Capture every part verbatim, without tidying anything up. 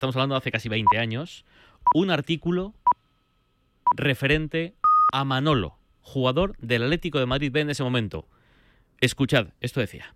estamos hablando de hace casi veinte años, un artículo referente a Manolo, jugador del Atlético de Madrid B en ese momento. Escuchad, esto decía.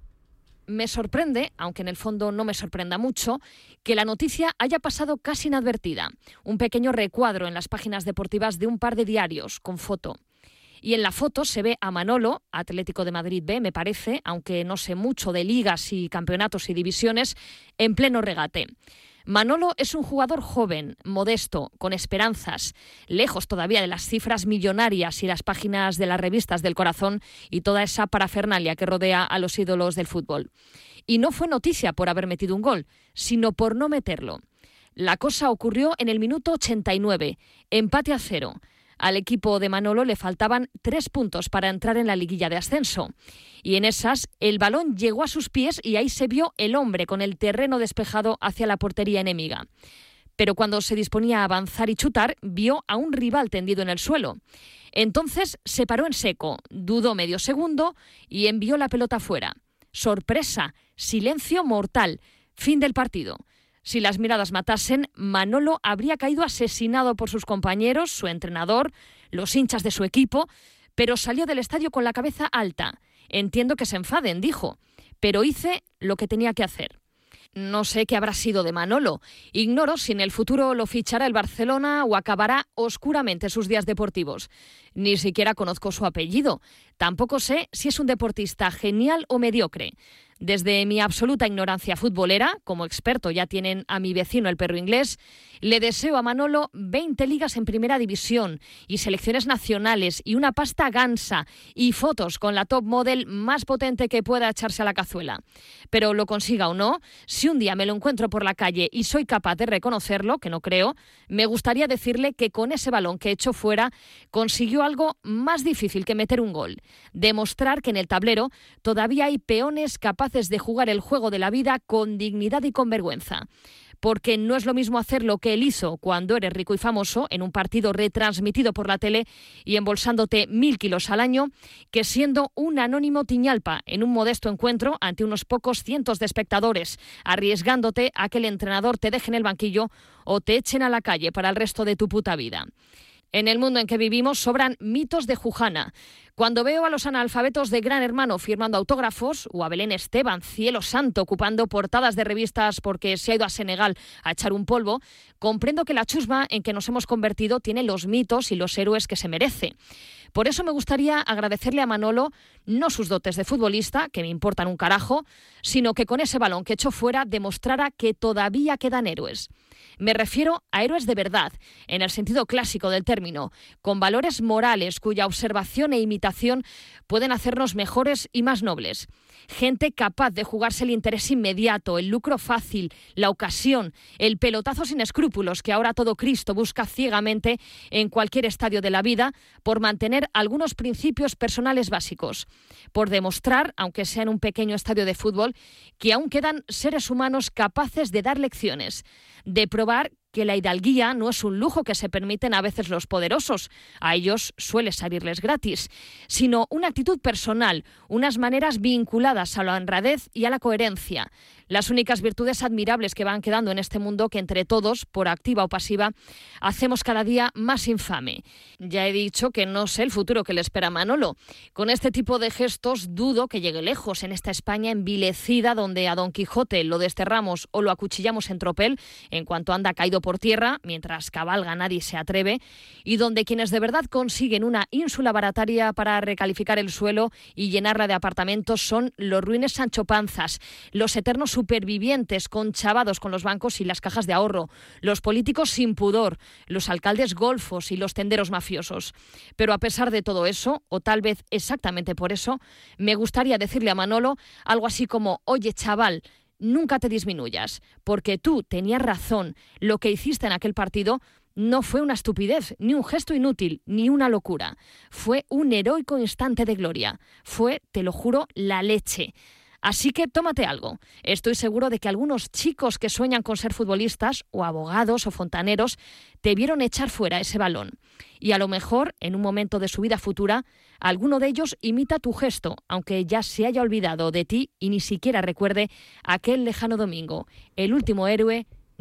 Me sorprende, aunque en el fondo no me sorprenda mucho, que la noticia haya pasado casi inadvertida. Un pequeño recuadro en las páginas deportivas de un par de diarios, con foto. Y en la foto se ve a Manolo, Atlético de Madrid B, me parece, aunque no sé mucho de ligas y campeonatos y divisiones, en pleno regate. Manolo es un jugador joven, modesto, con esperanzas, lejos todavía de las cifras millonarias y las páginas de las revistas del corazón y toda esa parafernalia que rodea a los ídolos del fútbol. Y no fue noticia por haber metido un gol, sino por no meterlo. La cosa ocurrió en el minuto ochenta y nueve, empate a cero. Al equipo de Manolo le faltaban tres puntos para entrar en la liguilla de ascenso. Y en esas, el balón llegó a sus pies y ahí se vio el hombre con el terreno despejado hacia la portería enemiga. Pero cuando se disponía a avanzar y chutar, vio a un rival tendido en el suelo. Entonces se paró en seco, dudó medio segundo y envió la pelota fuera. Sorpresa, silencio mortal, fin del partido. Si las miradas matasen, Manolo habría caído asesinado por sus compañeros, su entrenador, los hinchas de su equipo, pero salió del estadio con la cabeza alta. Entiendo que se enfaden, dijo, pero hice lo que tenía que hacer. No sé qué habrá sido de Manolo. Ignoro si en el futuro lo fichará el Barcelona o acabará oscuramente sus días deportivos. Ni siquiera conozco su apellido. Tampoco sé si es un deportista genial o mediocre. Desde mi absoluta ignorancia futbolera, como experto ya tienen a mi vecino el perro inglés, le deseo a Manolo veinte ligas en primera división y selecciones nacionales y una pasta gansa y fotos con la top model más potente que pueda echarse a la cazuela. Pero lo consiga o no, si un día me lo encuentro por la calle y soy capaz de reconocerlo, que no creo, me gustaría decirle que con ese balón que echó fuera consiguió algo más difícil que meter un gol. Demostrar que en el tablero todavía hay peones capaces de jugar el juego de la vida con dignidad y con vergüenza. Porque no es lo mismo hacer lo que él hizo cuando eres rico y famoso en un partido retransmitido por la tele y embolsándote mil kilos al año, que siendo un anónimo tiñalpa en un modesto encuentro ante unos pocos cientos de espectadores, arriesgándote a que el entrenador te deje en el banquillo o te echen a la calle para el resto de tu puta vida. En el mundo en que vivimos sobran mitos de Jujana. Cuando veo a los analfabetos de Gran Hermano firmando autógrafos, o a Belén Esteban, cielo santo, ocupando portadas de revistas porque se ha ido a Senegal a echar un polvo, comprendo que la chusma en que nos hemos convertido tiene los mitos y los héroes que se merece. Por eso me gustaría agradecerle a Manolo no sus dotes de futbolista, que me importan un carajo, sino que con ese balón que echó fuera demostrara que todavía quedan héroes. Me refiero a héroes de verdad, en el sentido clásico del término, con valores morales cuya observación e imitación pueden hacernos mejores y más nobles. Gente capaz de jugarse el interés inmediato, el lucro fácil, la ocasión, el pelotazo sin escrúpulos que ahora todo Cristo busca ciegamente en cualquier estadio de la vida por mantener algunos principios personales básicos, por demostrar, aunque sea en un pequeño estadio de fútbol, que aún quedan seres humanos capaces de dar lecciones, de probar que la hidalguía no es un lujo que se permiten a veces los poderosos, a ellos suele salirles gratis, sino una actitud personal, unas maneras vinculadas a la honradez y a la coherencia, las únicas virtudes admirables que van quedando en este mundo que entre todos, por activa o pasiva, hacemos cada día más infame. Ya he dicho que no sé el futuro que le espera a Manolo. Con este tipo de gestos dudo que llegue lejos en esta España envilecida donde a Don Quijote lo desterramos o lo acuchillamos en tropel en cuanto anda caído por tierra, mientras cabalga nadie se atreve, y donde quienes de verdad consiguen una ínsula barataria para recalificar el suelo y llenarla de apartamentos son los ruines Sancho Panzas, los eternos supervivientes conchavados con los bancos y las cajas de ahorro, los políticos sin pudor, los alcaldes golfos y los tenderos mafiosos. Pero a pesar de todo eso, o tal vez exactamente por eso, me gustaría decirle a Manolo algo así como: oye, chaval, nunca te disminuyas, porque tú tenías razón, lo que hiciste en aquel partido no fue una estupidez, ni un gesto inútil, ni una locura. Fue un heroico instante de gloria. Fue, te lo juro, la leche. Así que tómate algo. Estoy seguro de que algunos chicos que sueñan con ser futbolistas, o abogados, o fontaneros, te vieron echar fuera ese balón. Y a lo mejor, en un momento de su vida futura, alguno de ellos imita tu gesto, aunque ya se haya olvidado de ti y ni siquiera recuerde aquel lejano domingo, el último héroe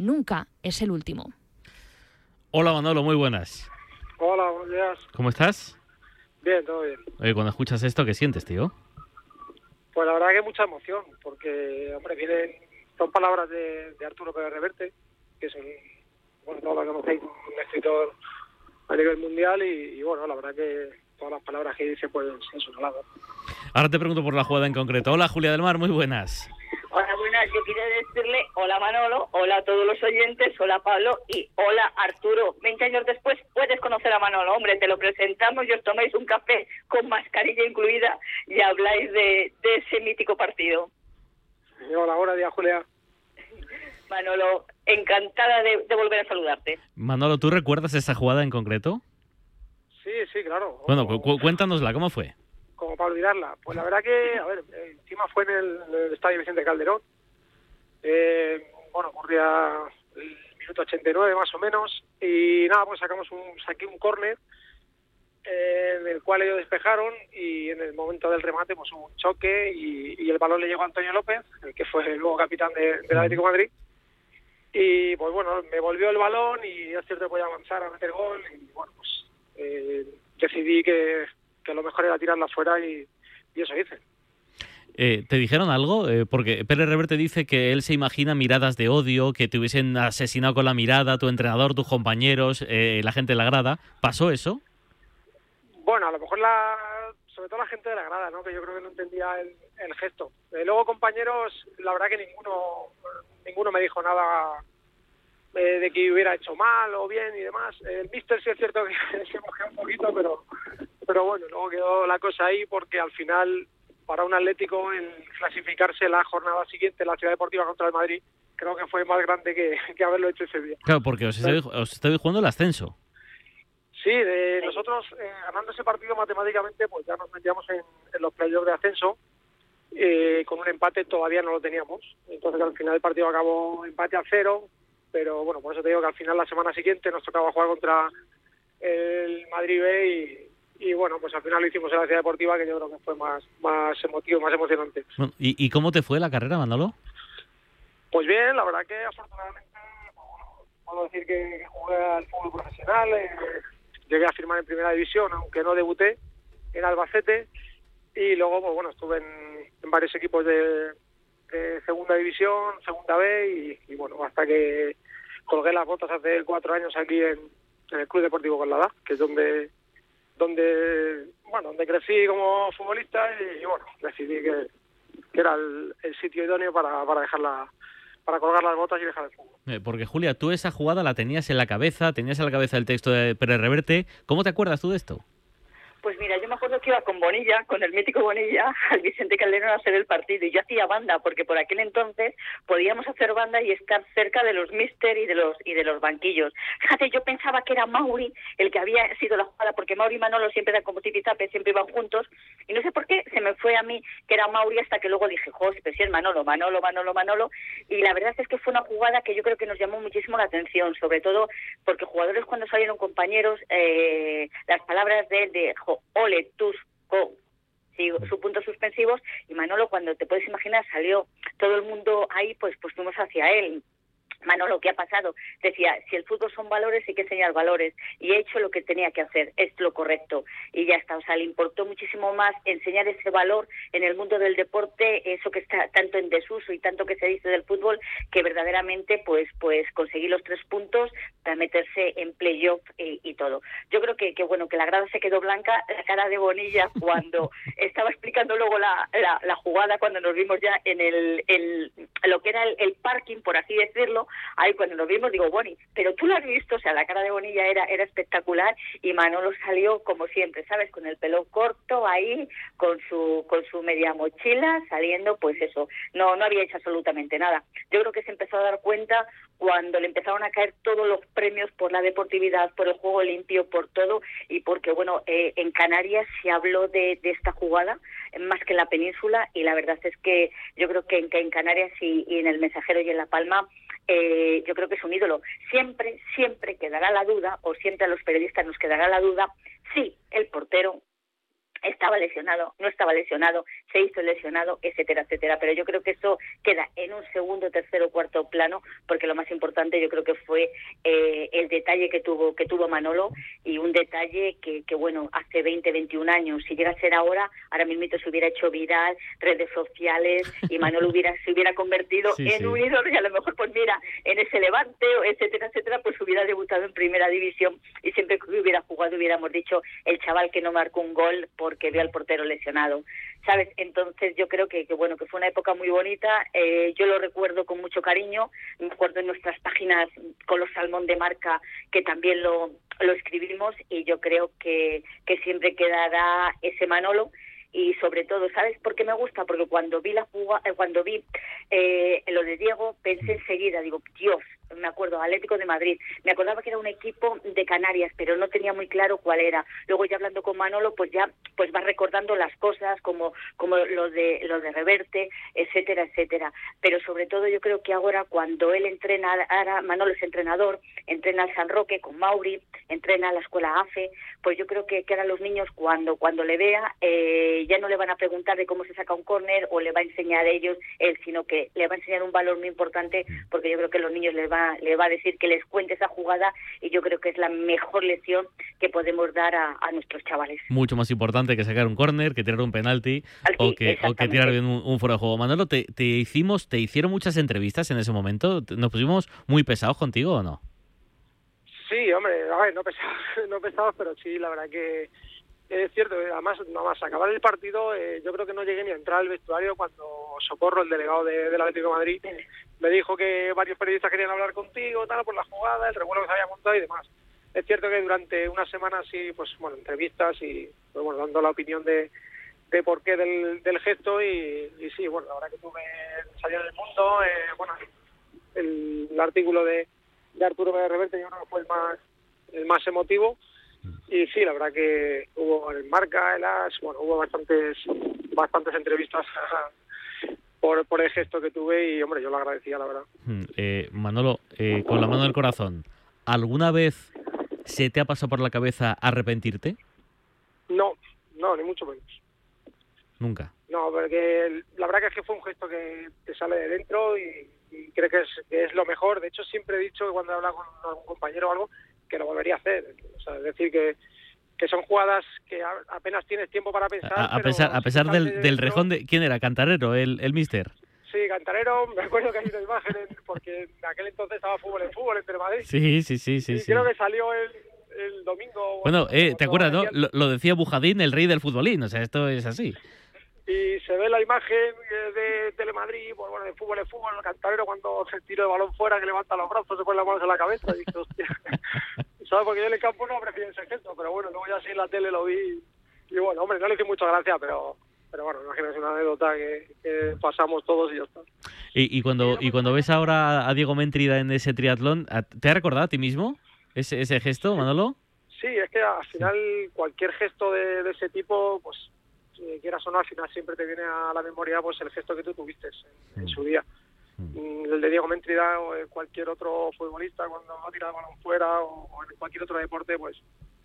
nunca es el último. Hola Manolo, muy buenas. Hola, buenos días. ¿Cómo estás? Bien, todo bien. Oye, cuando escuchas esto, ¿qué sientes, tío? Pues la verdad que mucha emoción, porque, hombre, vienen, son palabras de, de Arturo Pérez Reverte, que es un, bueno, todos lo conocéis, un escritor a nivel mundial y, y, bueno, la verdad que todas las palabras que dice, pues, es un halago. Ahora te pregunto por la jugada en concreto. Hola, Julia del Mar, muy buenas. Hola, buenas. Yo quiero decirle hola Manolo, hola a todos los oyentes, hola Pablo y hola Arturo. veinte años después puedes conocer a Manolo, hombre, te lo presentamos y os tomáis un café con mascarilla incluida y habláis de, de ese mítico partido. Hola, buenos días, Julia. Manolo, encantada de, de volver a saludarte. Manolo, ¿tú recuerdas esa jugada en concreto? Sí, sí, claro. Bueno, cu- cu- cuéntanosla, ¿cómo fue? Como para olvidarla. Pues la verdad que, a ver, encima fue en el, en el Estadio Vicente Calderón. Eh, bueno, ocurría el minuto ochenta y nueve más o menos. Y nada, pues sacamos un, saqué un córner eh, en el cual ellos despejaron y en el momento del remate pues hubo un choque y, y el balón le llegó a Antonio López, el que fue el nuevo capitán de, del Atlético de Madrid. Y pues bueno, me volvió el balón y es cierto que podía avanzar a meter gol y bueno, pues eh, decidí que que lo mejor era tirarla fuera y, y eso hice. Eh, ¿Te dijeron algo? Eh, porque Pérez Reverte dice que él se imagina miradas de odio, que te hubiesen asesinado con la mirada, tu entrenador, tus compañeros, eh, la gente de la grada. ¿Pasó eso? Bueno, a lo mejor la, sobre todo la gente de la grada, ¿no? Que yo creo que no entendía el, el gesto. Eh, luego compañeros, la verdad que ninguno, ninguno me dijo nada eh, de que hubiera hecho mal o bien y demás. El míster sí es cierto que se mojó un poquito, pero pero bueno, luego quedó la cosa ahí porque al final para un Atlético el clasificarse la jornada siguiente en la Ciudad Deportiva contra el Madrid creo que fue más grande que, que haberlo hecho ese día. Claro, porque os estáis, os estáis jugando el ascenso. Sí, de nosotros eh, ganando ese partido matemáticamente pues ya nos metíamos en, en los playoffs de ascenso. Eh, con un empate todavía no lo teníamos, entonces al final el partido acabó empate a cero, pero bueno, por eso te digo que al final la semana siguiente nos tocaba jugar contra el Madrid B y y bueno, pues al final lo hicimos en la Ciudad Deportiva, que yo creo que fue más más emotivo, más emocionante. Bueno, ¿y, ¿Y cómo te fue la carrera, Manolo? Pues bien, la verdad que afortunadamente, bueno, puedo decir que, que jugué al fútbol profesional, eh, llegué a firmar en Primera División, aunque no debuté, en Albacete, y luego, pues bueno, estuve en, en varios equipos de, de Segunda División, Segunda B, y, y bueno, hasta que colgué las botas hace cuatro años aquí en, en el Club Deportivo Conlada, que es donde... donde bueno donde crecí como futbolista y, y bueno decidí que, que era el, el sitio idóneo para, para dejarla para colgar las botas y dejar el fútbol. Eh, porque Julia, tú esa jugada la tenías en la cabeza, tenías en la cabeza el texto de Pérez Reverte. ¿Cómo te acuerdas tú de esto? Pues mira, yo me acuerdo que iba con Bonilla, con el mítico Bonilla, al Vicente Calderón a hacer el partido y yo hacía banda porque por aquel entonces podíamos hacer banda y estar cerca de los míster y de los y de los banquillos. Fíjate, yo pensaba que era Mauri el que había sido la jugada porque Mauri y Manolo siempre eran como tipizape, siempre iban juntos y no sé por qué se me fue a mí que era Mauri hasta que luego dije, joder, pues sí es Manolo, Manolo, Manolo, Manolo y la verdad es que fue una jugada que yo creo que nos llamó muchísimo la atención, sobre todo porque jugadores cuando salieron compañeros, eh, las palabras de él de jo, ole, tus, co, sí, sus puntos suspensivos y Manolo cuando te puedes imaginar salió todo el mundo ahí pues pues fuimos hacia él. Manolo, ¿qué ha pasado? Decía, si el fútbol son valores hay que enseñar valores y he hecho lo que tenía que hacer, es lo correcto y ya está, o sea, le importó muchísimo más enseñar ese valor en el mundo del deporte, eso que está tanto en desuso y tanto que se dice del fútbol, que verdaderamente pues pues conseguir los tres puntos para meterse en playoff y, y todo. Yo creo que, que bueno, que la grada se quedó blanca, la cara de Bonilla cuando estaba explicando luego la, la, la jugada, cuando nos vimos ya en el, el lo que era el, el parking, por así decirlo. Ahí cuando nos vimos digo, Boni, pero tú lo has visto, o sea, la cara de Bonilla era era espectacular y Manolo salió como siempre, ¿sabes? Con el pelo corto ahí, con su con su media mochila, saliendo, pues eso, no no había hecho absolutamente nada. Yo creo que se empezó a dar cuenta cuando le empezaron a caer todos los premios por la deportividad, por el juego limpio, por todo, y porque, bueno, eh, en Canarias se habló de, de esta jugada más que en la península, y la verdad es que yo creo que en, que en Canarias y, y en el Mensajero y en La Palma, eh, yo creo que es un ídolo. Siempre, siempre quedará la duda, o siempre a los periodistas nos quedará la duda, si el portero estaba lesionado, no estaba lesionado, se hizo lesionado, etcétera, etcétera. Pero yo creo que eso queda en un segundo, tercero, cuarto plano, porque lo más importante yo creo que fue eh, el detalle que tuvo que tuvo Manolo, y un detalle que, que, bueno, hace veinte, veintiún años, si llega a ser ahora, ahora mismo se hubiera hecho viral, redes sociales, y Manolo hubiera se hubiera convertido sí, en sí. un ídolo, y a lo mejor, pues mira, en ese Levante, etcétera, etcétera, pues hubiera debutado en primera división, y siempre que hubiera jugado hubiéramos dicho el chaval que no marcó un gol porque vio al portero lesionado, ¿sabes? Entonces yo creo que, que bueno, que fue una época muy bonita, eh, yo lo recuerdo con mucho cariño, me acuerdo en nuestras páginas con los Salmón de Marca, que también lo, lo escribimos, y yo creo que, que siempre quedará ese Manolo. Y sobre todo, ¿sabes por qué me gusta? Porque cuando vi la jugada, cuando vi eh, lo de Diego, pensé enseguida, digo, Dios, me acuerdo, Atlético de Madrid, me acordaba que era un equipo de Canarias, pero no tenía muy claro cuál era. Luego ya hablando con Manolo, pues ya pues vas recordando las cosas, como como lo de lo de Reverte, etcétera, etcétera. Pero sobre todo yo creo que ahora, cuando él entrena, ahora Manolo es entrenador, entrena al San Roque con Mauri, entrena a la escuela A F E, pues yo creo que, que ahora los niños, cuando cuando le vea, eh, ya no le van a preguntar de cómo se saca un córner o le va a enseñar a ellos él, sino que le va a enseñar un valor muy importante, porque yo creo que a los niños les va le va a decir que les cuente esa jugada, y yo creo que es la mejor lección que podemos dar a, a nuestros chavales. Mucho más importante que sacar un córner, que tirar un penalti, Al o fin, que, o que tirar bien un, un fuera de juego. Manolo, ¿te, te hicimos, te hicieron muchas entrevistas en ese momento? ¿Nos pusimos muy pesados contigo o no? Sí, hombre, a ver, no pesados, no pesados, pero sí, la verdad que es cierto. Además, nada más acabar el partido, eh, yo creo que no llegué ni a entrar al vestuario cuando Socorro, el delegado de, del Atlético de Madrid, me dijo que varios periodistas querían hablar contigo, tal, por la jugada, el revuelo que se había montado y demás. Es cierto que durante una semana sí, pues bueno, entrevistas y pues, bueno, dando la opinión de, de por qué del, del gesto, y, y sí, bueno, la verdad que tuve salió del mundo, eh, bueno, el, el artículo de, de Arturo Pérez Reverte yo creo que fue el más el más emotivo, y sí, la verdad que hubo en Marca, el As, bueno, hubo bastantes bastantes entrevistas por, por el gesto que tuve, y hombre, yo lo agradecía, la verdad. Eh, Manolo, eh, con la mano del corazón, ¿alguna vez se te ha pasado por la cabeza arrepentirte? No, no, ni mucho menos. Nunca. No, porque la verdad que es que fue un gesto que te sale de dentro, y, y creo que es, que es lo mejor. De hecho, siempre he dicho que cuando he hablado con algún compañero o algo, que lo volvería a hacer. O sea, es decir, que, que son jugadas que a, apenas tienes tiempo para pensar. A, a pero pesar, a pesar del, de del dentro, rejón de... ¿Quién era? ¿Cantarero? ¿El, el mister? Sí, Cantarero. Me acuerdo que hay una imagen, en, porque en aquel entonces estaba fútbol en fútbol entre Madrid. Sí, sí, sí, sí. Y sí. creo que salió el, el domingo. Bueno, eh, ¿te acuerdas, no? no? Lo, lo decía Bujadín, el rey del futbolín. O sea, esto es así. Y se ve la imagen de Telemadrid, pues bueno, de fútbol en fútbol, el Cantarero cuando se tira el balón fuera, que levanta los brazos, se pone las manos en la cabeza, y dije, hostia, ¿sabes? Porque yo en el campo no prefiero ese gesto, pero bueno, luego ya sí en la tele lo vi, y bueno, hombre, no le hice mucha gracia, pero pero bueno, imagínate, una anécdota que, que pasamos todos y ya está. Y, y cuando y cuando ves ahora a Diego Méntrida en ese triatlón, ¿te ha recordado a ti mismo ese, ese gesto, Manolo? Sí, es que al final cualquier gesto de, de ese tipo, pues si quieras o no, al final siempre te viene a la memoria pues el gesto que tú tuviste en, en su día. Mm. El de Diego Méntrida o cualquier otro futbolista cuando ha tirado el balón fuera, o, o en cualquier otro deporte, pues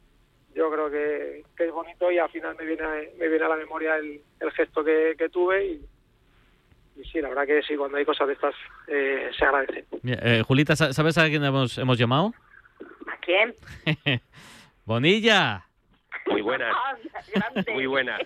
yo creo que, que es bonito, y al final me viene a, me viene a la memoria el, el gesto que, que tuve, y, y sí, la verdad que sí, cuando hay cosas de estas eh, se agradece. Eh, Julita, ¿sabes a quién hemos, hemos llamado? ¿A quién? Bonilla. Muy buenas. Grande. Muy buenas.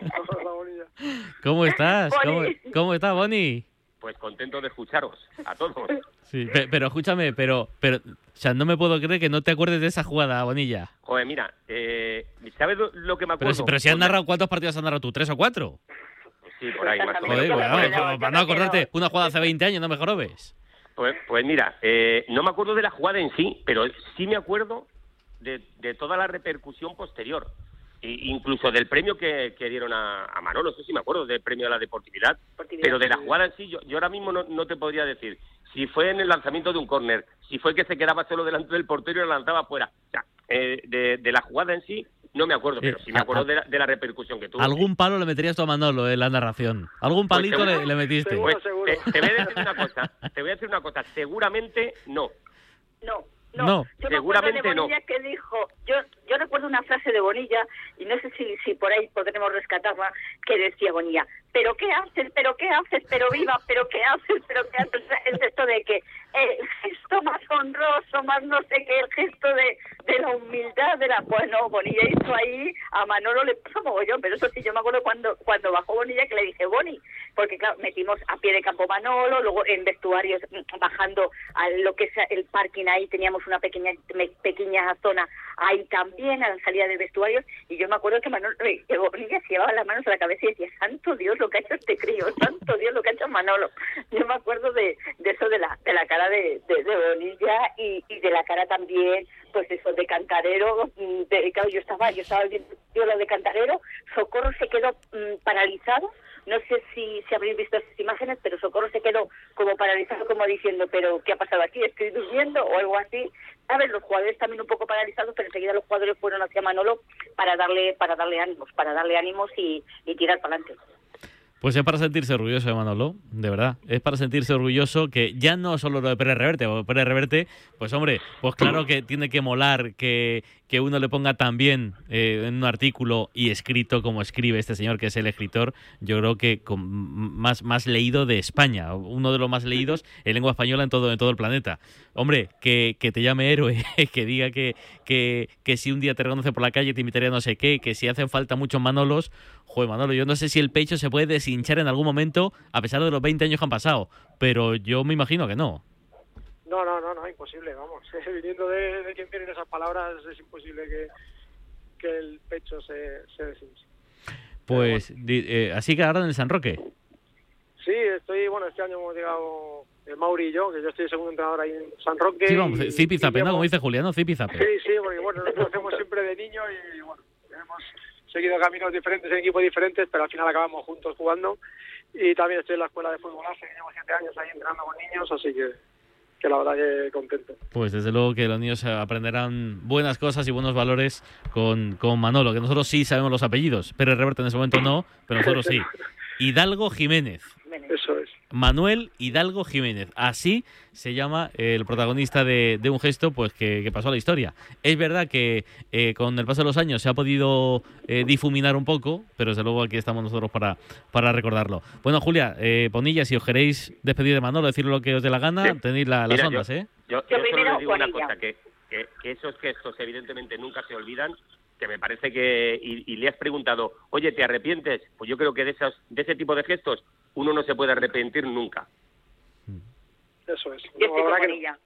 ¿Cómo estás? ¿Cómo, Boni. ¿Cómo estás, Boni? Pues contento de escucharos a todos. Sí, pe- pero escúchame, pero, pero, o sea, no me puedo creer que no te acuerdes de esa jugada, Bonilla. Joder, mira, eh, ¿sabes lo, lo que me acuerdo? Pero, si- pero si has narrado, ¿cuántos partidos has narrado tú? ¿Tres o cuatro? Sí, por ahí más o Joder, menos. bueno, para no acordarte, una jugada hace veinte años, no me jorobes. Pues, pues mira, eh, no me acuerdo de la jugada en sí, pero sí me acuerdo de, de toda la repercusión posterior. E incluso del premio que, que dieron a, a Manolo, eso sí me acuerdo, del premio a la deportividad, Deportividad. pero de la jugada en sí, yo, yo ahora mismo no, no te podría decir si fue en el lanzamiento de un córner, si fue que se quedaba solo delante del portero y lo lanzaba afuera. O sea, eh, de, de la jugada en sí no me acuerdo, pero sí me acuerdo de la, de la repercusión que tuvo. Algún palo le meterías tú a Manolo en la narración. Algún Pues palito seguro, le, le metiste. seguro. Pues, te, te voy a decir una cosa, te voy a decir una cosa, seguramente no. No. No, No. yo me Seguramente acuerdo de Bonilla no. que dijo, yo yo recuerdo una frase de Bonilla, y no sé si, si por ahí podremos rescatarla, que decía Bonilla, ¿pero qué haces? ¿Pero qué haces? ¿Pero viva? ¿Pero qué haces? ¿Pero qué haces? Es esto de que el gesto más honroso, más no sé qué, el gesto de, de la humildad, de la... Bueno, Bonilla hizo ahí, a Manolo le puso mogollón, pero eso sí, yo me acuerdo cuando cuando bajó Bonilla que le dije, Boni, porque claro, metimos a pie de campo Manolo, luego en vestuarios, bajando a lo que es el parking ahí, teníamos una pequeña me, pequeña zona ahí también, a la salida de vestuarios, y yo me acuerdo que Manolo, que Bonilla se llevaba las manos a la cabeza y decía, santo Dios lo que ha hecho este crío, santo Dios lo que ha hecho Manolo. Yo me acuerdo de, de eso de la de la cara de, de, de Bonilla y, y de la cara también, pues eso, de Cantarero, de, claro, yo estaba, yo estaba viendo lo de Cantarero, Socorro se quedó mmm, paralizado. No sé si, si habréis visto esas imágenes, pero Socorro se quedó como paralizado, como diciendo, ¿pero qué ha pasado aquí? ¿Estoy durmiendo? O algo así. ¿Sabes? Los jugadores también un poco paralizados, pero enseguida los jugadores fueron hacia Manolo para darle para darle ánimos, para darle ánimos y, y tirar para adelante. Pues es para sentirse orgulloso de Manolo, de verdad. Es para sentirse orgulloso que ya no solo lo de Pérez Reverte, o Pérez Reverte, pues hombre, pues claro que tiene que molar que, que uno le ponga también eh, en un artículo y escrito como escribe este señor, que es el escritor, yo creo que con, más, más leído de España, uno de los más leídos en lengua española en todo, en todo el planeta. Hombre, que, que te llame héroe, que diga que, que, que si un día te reconoce por la calle te invitaría a no sé qué, que si hacen falta muchos Manolos. Joder, Manolo, yo no sé si el pecho se puede deshinchar en algún momento a pesar de los veinte años que han pasado, pero yo me imagino que no. No, no, no, no, imposible, vamos. Viniendo de, de quien tienen esas palabras, es imposible que, que el pecho se, se deshinche. Pues, bueno. di, eh, así que ahora en el San Roque. Sí, estoy, bueno, este año hemos llegado el Mauri y yo, que yo estoy de segundo entrenador ahí en San Roque. Sí, vamos, y, zipizape, y ¿no? Como dice Juliano, zipizape. Sí, sí, porque bueno, nosotros lo hacemos siempre de niño y bueno, hemos seguido caminos diferentes en equipos diferentes, pero al final acabamos juntos jugando. Y también estoy en la escuela de fútbol base, que llevo siete años ahí entrenando con niños, así que, que la verdad que contento. Pues desde luego que los niños aprenderán buenas cosas y buenos valores con, con Manolo, que nosotros sí sabemos los apellidos. Pérez Reverte en ese momento no, pero nosotros sí. Hidalgo Jiménez. Eso es. Manuel Hidalgo Jiménez. Así se llama el protagonista de, de un gesto pues que, que pasó a la historia. Es verdad que eh, con el paso de los años se ha podido eh, difuminar un poco, pero desde luego aquí estamos nosotros para, para recordarlo. Bueno, Julia, eh, Bonilla, si os queréis despedir de Manolo, decir lo que os dé la gana, sí. tenéis la, las Mira, ondas, yo, ¿eh? Yo, yo, yo solo les digo una cosa, que, que, que esos gestos evidentemente nunca se olvidan, que me parece que, y, y le has preguntado, oye, ¿te arrepientes? Pues yo creo que de esos, de ese tipo de gestos uno no se puede arrepentir nunca. Eso es. Yo estoy con Bonilla.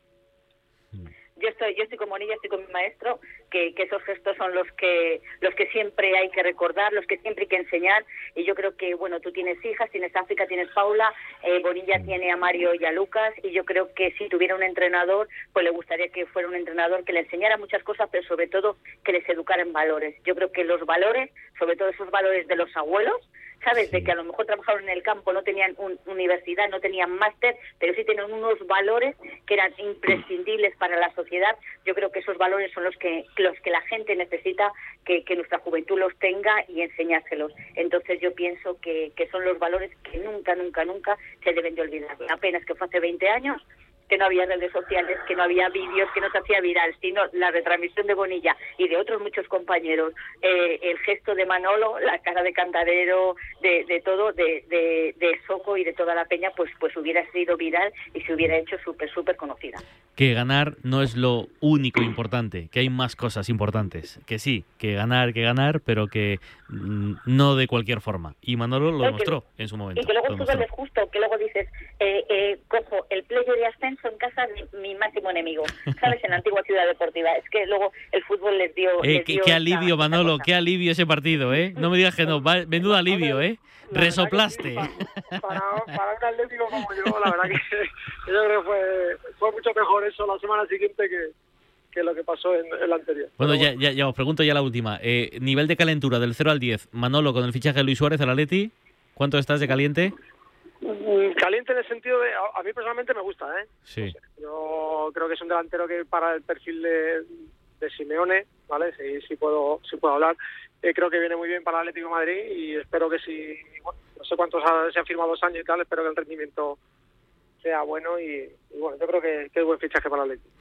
Yo estoy, yo estoy con Bonilla, estoy con mi maestro, que, que esos gestos son los que los que siempre hay que recordar, los que siempre hay que enseñar. Y yo creo que, bueno, tú tienes hijas, tienes África, tienes Paula, eh, Bonilla tiene a Mario y a Lucas, y yo creo que si tuviera un entrenador, pues le gustaría que fuera un entrenador que le enseñara muchas cosas, pero sobre todo que les educara en valores. Yo creo que los valores, sobre todo esos valores de los abuelos, ¿sabes? Sí. De que a lo mejor trabajaron en el campo, no tenían un, universidad, no tenían máster, pero sí tenían unos valores que eran imprescindibles para la sociedad. Yo creo que esos valores son los que los que la gente necesita que, que nuestra juventud los tenga y enseñárselos. Entonces yo pienso que, que son los valores que nunca, nunca, nunca se deben de olvidar. Apenas que fue hace veinte años, que no había redes sociales, que no había vídeos, que no se hacía viral, sino la retransmisión de Bonilla y de otros muchos compañeros, eh, el gesto de Manolo, la cara de Cantarero, de, de todo, de, de, de Soco y de toda la peña, pues pues hubiera sido viral y se hubiera hecho súper, súper conocida. Que ganar no es lo único importante, que hay más cosas importantes. Que sí, que ganar, que ganar, pero que mm, no de cualquier forma. Y Manolo lo no, demostró que, en su momento. Y que luego el fútbol es justo, que luego dices, eh, eh, cojo el playo de ascenso en casa de mi máximo enemigo, ¿sabes? En la antigua ciudad deportiva. Es que luego el fútbol les dio... Eh, les qué, dio qué alivio, esa, Manolo, esa qué alivio ese partido, ¿eh? No me digas que no, va, menudo alivio, ¿eh? Resoplaste. Para, para, para un atlético como yo, la verdad que yo creo que fue, fue mucho mejor eso la semana siguiente que, que lo que pasó en el anterior. Bueno, ya, ya, ya os pregunto ya la última. Eh, nivel de calentura del cero al diez. Manolo, con el fichaje de Luis Suárez al Atleti, ¿cuánto estás de caliente? Caliente en el sentido de... A, a mí personalmente me gusta, ¿eh? Sí. No sé, yo creo que es un delantero que para el perfil de, de Simeone, ¿vale? Si, si, puedo, si puedo hablar. Eh, creo que viene muy bien para el Atlético de Madrid y espero que si... Bueno, no sé cuántos ha, se han firmado dos años y tal, espero que el rendimiento sea bueno y, y bueno, yo creo que, que es buen fichaje para el Atlético.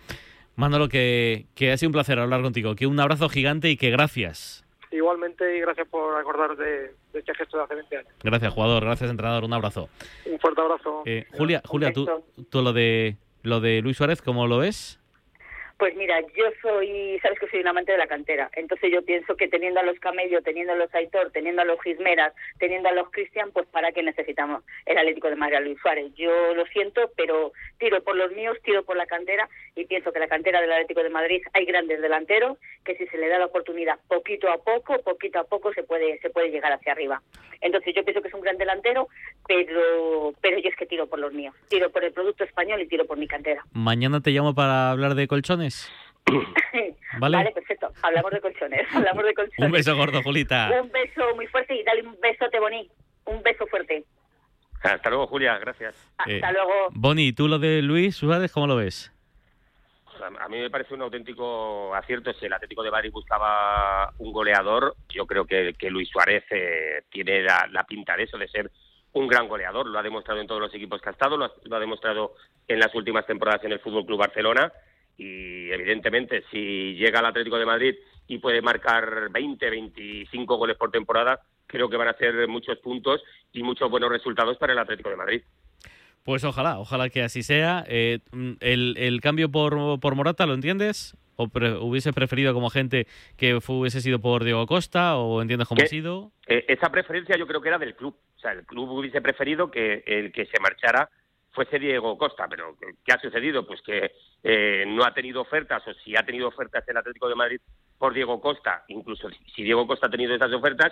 Manolo, que, que ha sido un placer hablar contigo, que un abrazo gigante y que gracias. Igualmente, y gracias por acordaros de, de este gesto de hace veinte años. Gracias, jugador, gracias, entrenador, un abrazo. Un fuerte abrazo. Eh, Julia, Julia, tú, tú lo de lo de Luis Suárez, ¿cómo lo ves? Pues mira, yo soy, sabes que soy un amante de la cantera, entonces yo pienso que teniendo a los Camello, teniendo a los Aitor, teniendo a los Gismeras, teniendo a los Cristian, pues ¿para qué necesitamos el Atlético de Madrid a Luis Suárez? Yo lo siento, pero tiro por los míos, tiro por la cantera y pienso que la cantera del Atlético de Madrid hay grandes delanteros que si se le da la oportunidad poquito a poco, poquito a poco se puede se puede llegar hacia arriba. Entonces yo pienso que es un gran delantero, pero pero yo es que tiro por los míos, tiro por el producto español y tiro por mi cantera. Mañana te llamo para hablar de colchones. ¿Vale? Vale, perfecto. Hablamos de colchones. Hablamos de colchones. Un beso gordo, Julita. Un beso muy fuerte y dale un besote, Boni. Un beso fuerte. Hasta luego, Julia. Gracias. Hasta Eh, luego. Boni, ¿tú lo de Luis Suárez cómo lo ves? A mí me parece un auténtico acierto. Si el Atlético de Madrid buscaba un goleador, yo creo que, que Luis Suárez eh, tiene la, la pinta de eso, de ser un gran goleador. Lo ha demostrado en todos los equipos que ha estado, lo ha, lo ha demostrado en las últimas temporadas en el Fútbol Club Barcelona. Y evidentemente, si llega al Atlético de Madrid y puede marcar veinte, veinticinco goles por temporada, creo que van a ser muchos puntos y muchos buenos resultados para el Atlético de Madrid. Pues ojalá, ojalá que así sea. Eh, el, el cambio por, por Morata, ¿lo entiendes? ¿O pre, hubiese preferido como gente que fue, hubiese sido por Diego Costa? ¿O entiendes cómo ¿Qué? ha sido? Eh, esa preferencia yo creo que era del club. O sea, el club hubiese preferido que el que se marchara fuese Diego Costa, pero ¿qué ha sucedido? Pues que eh, no ha tenido ofertas, o si ha tenido ofertas el Atlético de Madrid por Diego Costa, incluso si Diego Costa ha tenido esas ofertas,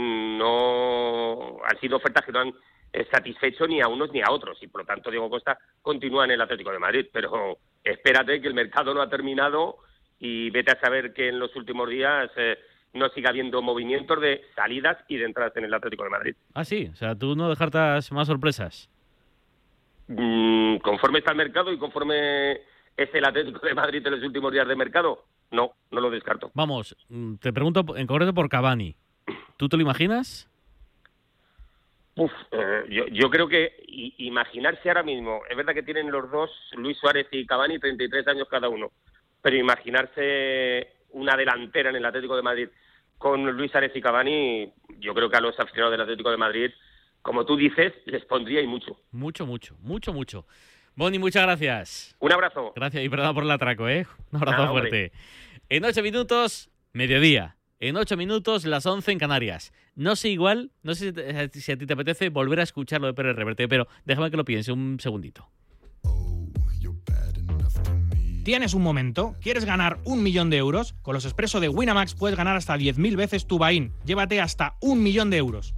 no han sido ofertas que no han satisfecho ni a unos ni a otros, y por lo tanto Diego Costa continúa en el Atlético de Madrid, pero espérate que el mercado no ha terminado y vete a saber que en los últimos días eh, no siga habiendo movimientos de salidas y de entradas en el Atlético de Madrid. Ah, sí, o sea, tú no descartas más sorpresas. Mm, conforme está el mercado y conforme es el Atlético de Madrid en los últimos días de mercado, no, no lo descarto. Vamos, te pregunto en concreto por Cavani. ¿Tú te lo imaginas? Uf, eh, yo, yo creo que i- imaginarse ahora mismo, es verdad que tienen los dos, Luis Suárez y Cavani, treinta y tres años cada uno, pero imaginarse una delantera en el Atlético de Madrid con Luis Suárez y Cavani, yo creo que a los aficionados del Atlético de Madrid, como tú dices, les pondría y mucho. Mucho, mucho, mucho, mucho. Boni, muchas gracias. Un abrazo. Gracias y perdón por el atraco, ¿eh? Un abrazo Nada, fuerte. En ocho minutos, mediodía. En ocho minutos, las once en Canarias. No sé igual, no sé si, te, si a ti te apetece volver a escuchar lo de Pérez Reverte, pero déjame que lo piense un segundito. ¿Tienes un momento? ¿Quieres ganar un millón de euros? Con los Expreso de Winamax puedes ganar hasta diez mil veces tu buy-in. Llévate hasta un millón de euros.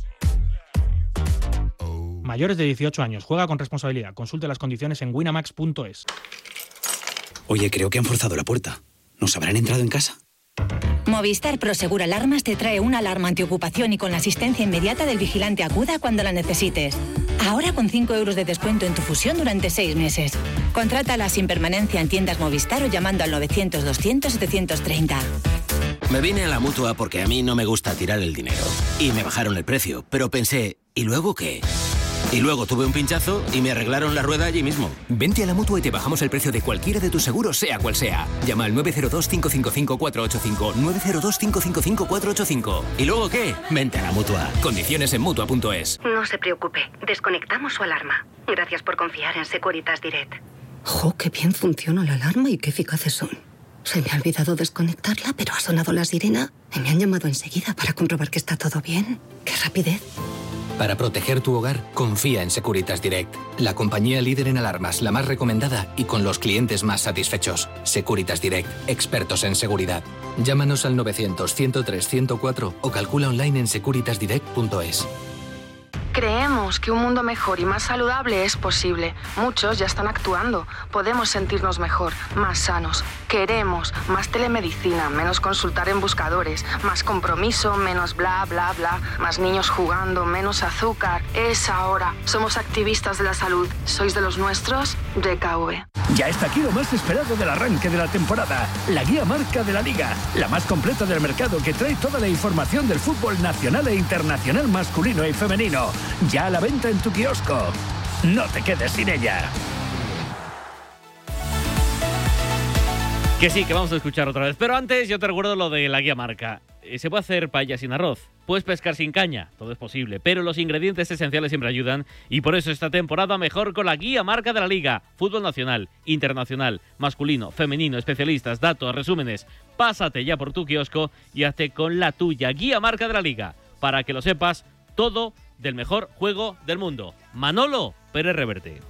Mayores de dieciocho años. Juega con responsabilidad. Consulte las condiciones en winamax punto es. Oye, creo que han forzado la puerta. ¿Nos habrán entrado en casa? Movistar Prosegur Alarmas te trae una alarma antiocupación y con la asistencia inmediata del vigilante acuda cuando la necesites. Ahora con cinco euros de descuento en tu fusión durante seis meses. Contrátala sin permanencia en tiendas Movistar o llamando al novecientos doscientos setecientos treinta. Me vine a la Mutua porque a mí no me gusta tirar el dinero. Y me bajaron el precio, pero pensé, ¿y luego qué? Y luego tuve un pinchazo y me arreglaron la rueda allí mismo. Vente a la Mutua y te bajamos el precio de cualquiera de tus seguros, sea cual sea. Llama al nueve cero dos, cinco cinco cinco, cuatro ocho cinco, nueve cero dos, cinco cinco cinco, cuatro ocho cinco. ¿Y luego qué? Vente a la Mutua. Condiciones en Mutua punto es. No se preocupe, desconectamos su alarma. Gracias por confiar en Securitas Direct. ¡Jo, qué bien funciona la alarma y qué eficaces son! Se me ha olvidado desconectarla, pero ha sonado la sirena y me han llamado enseguida para comprobar que está todo bien. ¡Qué rapidez! Para proteger tu hogar, confía en Securitas Direct, la compañía líder en alarmas, la más recomendada y con los clientes más satisfechos. Securitas Direct, expertos en seguridad. Llámanos al novecientos, ciento tres, ciento cuatro o calcula online en securitas direct punto es. Creemos que un mundo mejor y más saludable es posible. Muchos ya están actuando. Podemos sentirnos mejor, más sanos. Queremos más telemedicina, menos consultar en buscadores, más compromiso, menos bla, bla, bla, más niños jugando, menos azúcar. Es ahora. Somos activistas de la salud. ¿Sois de los nuestros? D K V. Ya está aquí lo más esperado del arranque de la temporada. La guía marca de la Liga. La más completa del mercado que trae toda la información del fútbol nacional e internacional masculino y femenino. Ya a la venta en tu kiosco. No te quedes sin ella. Que sí, que vamos a escuchar otra vez. Pero antes yo te recuerdo lo de la guía marca. ¿Se puede hacer paella sin arroz? ¿Puedes pescar sin caña? Todo es posible, pero los ingredientes esenciales siempre ayudan y por eso esta temporada mejor con la guía marca de la Liga. Fútbol nacional, internacional, masculino, femenino, especialistas, datos, resúmenes. Pásate ya por tu kiosco y hazte con la tuya guía marca de la Liga. Para que lo sepas, todo del mejor juego del mundo. Manolo Pérez Reverte.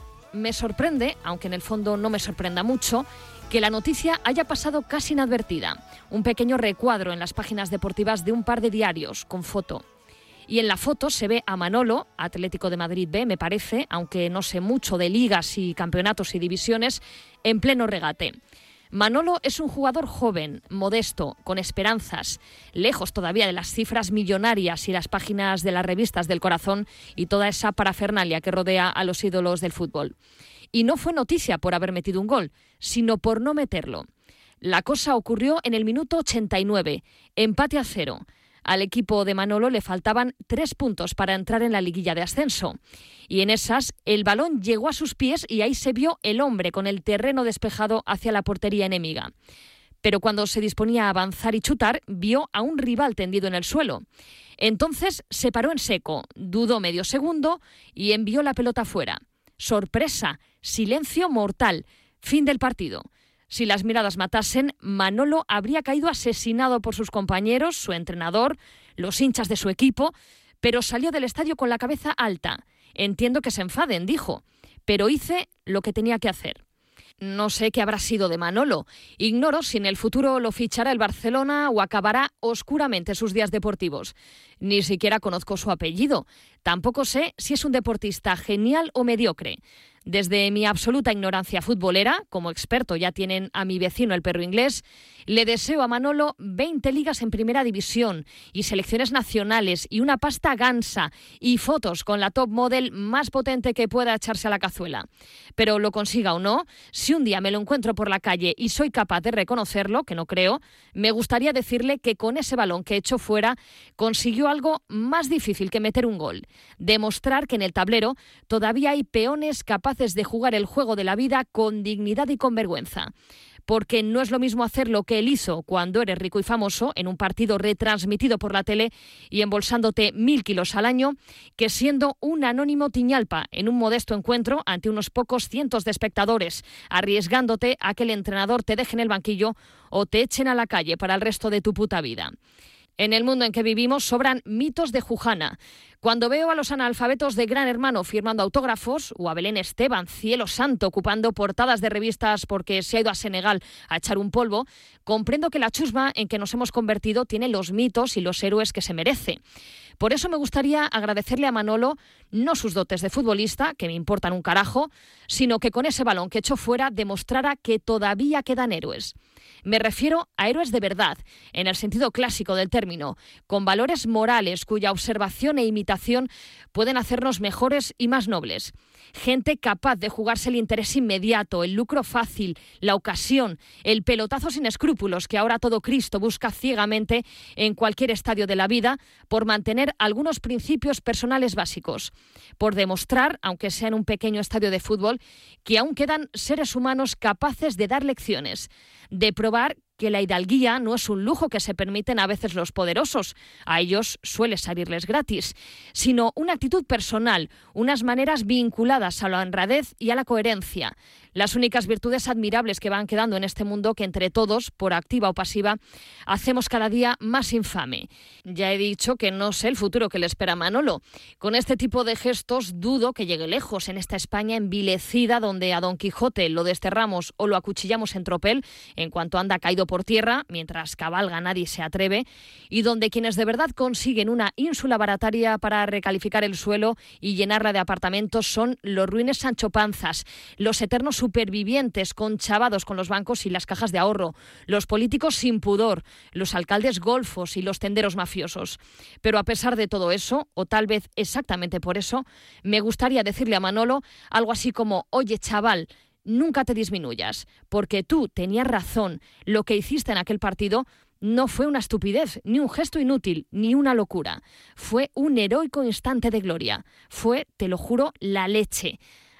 Me sorprende, aunque en el fondo no me sorprenda mucho, que la noticia haya pasado casi inadvertida. Un pequeño recuadro en las páginas deportivas de un par de diarios, con foto. Y en la foto se ve a Manolo, Atlético de Madrid B, me parece, aunque no sé mucho de ligas y campeonatos y divisiones, en pleno regate. Manolo es un jugador joven, modesto, con esperanzas, lejos todavía de las cifras millonarias y las páginas de las revistas del corazón y toda esa parafernalia que rodea a los ídolos del fútbol. Y no fue noticia por haber metido un gol, sino por no meterlo. La cosa ocurrió en el minuto ochenta y nueve, empate a cero. Al equipo de Manolo le faltaban tres puntos para entrar en la liguilla de ascenso. Y en esas, el balón llegó a sus pies y ahí se vio el hombre con el terreno despejado hacia la portería enemiga. Pero cuando se disponía a avanzar y chutar, vio a un rival tendido en el suelo. Entonces se paró en seco, dudó medio segundo y envió la pelota fuera. Sorpresa, silencio mortal, fin del partido. Si las miradas matasen, Manolo habría caído asesinado por sus compañeros, su entrenador, los hinchas de su equipo, pero salió del estadio con la cabeza alta. Entiendo que se enfaden, dijo, pero hice lo que tenía que hacer. No sé qué habrá sido de Manolo. Ignoro si en el futuro lo fichará el Barcelona o acabará oscuramente sus días deportivos. Ni siquiera conozco su apellido. Tampoco sé si es un deportista genial o mediocre. Desde mi absoluta ignorancia futbolera, como experto ya tienen a mi vecino el perro inglés, le deseo a Manolo veinte ligas en primera división y selecciones nacionales y una pasta gansa y fotos con la top model más potente que pueda echarse a la cazuela. Pero lo consiga o no, si un día me lo encuentro por la calle y soy capaz de reconocerlo, que no creo, me gustaría decirle que con ese balón que echó fuera consiguió algo más difícil que meter un gol. Demostrar que en el tablero todavía hay peones capaces de jugar el juego de la vida con dignidad y con vergüenza. Porque no es lo mismo hacer lo que él hizo cuando eres rico y famoso en un partido retransmitido por la tele y embolsándote mil kilos al año, que siendo un anónimo tiñalpa en un modesto encuentro ante unos pocos cientos de espectadores, arriesgándote a que el entrenador te deje en el banquillo o te echen a la calle para el resto de tu puta vida. En el mundo en que vivimos sobran mitos de Jujana. Cuando veo a los analfabetos de Gran Hermano firmando autógrafos, o a Belén Esteban, cielo santo, ocupando portadas de revistas porque se ha ido a Senegal a echar un polvo, comprendo que la chusma en que nos hemos convertido tiene los mitos y los héroes que se merece. Por eso me gustaría agradecerle a Manolo no sus dotes de futbolista, que me importan un carajo, sino que con ese balón que echó fuera demostrara que todavía quedan héroes. Me refiero a héroes de verdad, en el sentido clásico del término, con valores morales cuya observación e imitación pueden hacernos mejores y más nobles. Gente capaz de jugarse el interés inmediato, el lucro fácil, la ocasión, el pelotazo sin escrúpulos que ahora todo Cristo busca ciegamente en cualquier estadio de la vida por mantener algunos principios personales básicos. Por demostrar, aunque sea en un pequeño estadio de fútbol, que aún quedan seres humanos capaces de dar lecciones, de probar que la hidalguía no es un lujo que se permiten a veces los poderosos, a ellos suele salirles gratis, sino una actitud personal, unas maneras vinculadas a la honradez y a la coherencia, las únicas virtudes admirables que van quedando en este mundo que entre todos, por activa o pasiva, hacemos cada día más infame. Ya he dicho que no sé el futuro que le espera a Manolo. Con este tipo de gestos dudo que llegue lejos en esta España envilecida donde a Don Quijote lo desterramos o lo acuchillamos en tropel en cuanto anda caído por tierra, mientras cabalga nadie se atreve, y donde quienes de verdad consiguen una ínsula barataria para recalificar el suelo y llenarla de apartamentos son los ruines Sancho Panzas, los eternos supervivientes conchavados con los bancos y las cajas de ahorro, los políticos sin pudor, los alcaldes golfos y los tenderos mafiosos. Pero a pesar de todo eso, o tal vez exactamente por eso, me gustaría decirle a Manolo algo así como: oye, chaval, nunca te disminuyas, porque tú tenías razón. Lo que hiciste en aquel partido no fue una estupidez, ni un gesto inútil, ni una locura. Fue un heroico instante de gloria. Fue, te lo juro, la leche.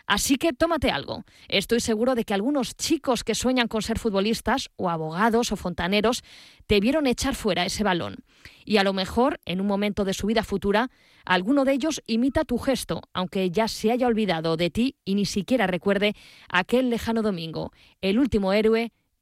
Así que tómate algo. Estoy seguro de que algunos chicos que sueñan con ser futbolistas o abogados o fontaneros te vieron echar fuera ese balón. Y a lo mejor, en un momento de su vida futura, alguno de ellos imita tu gesto, aunque ya se haya olvidado de ti y ni siquiera recuerde aquel lejano domingo, el último héroe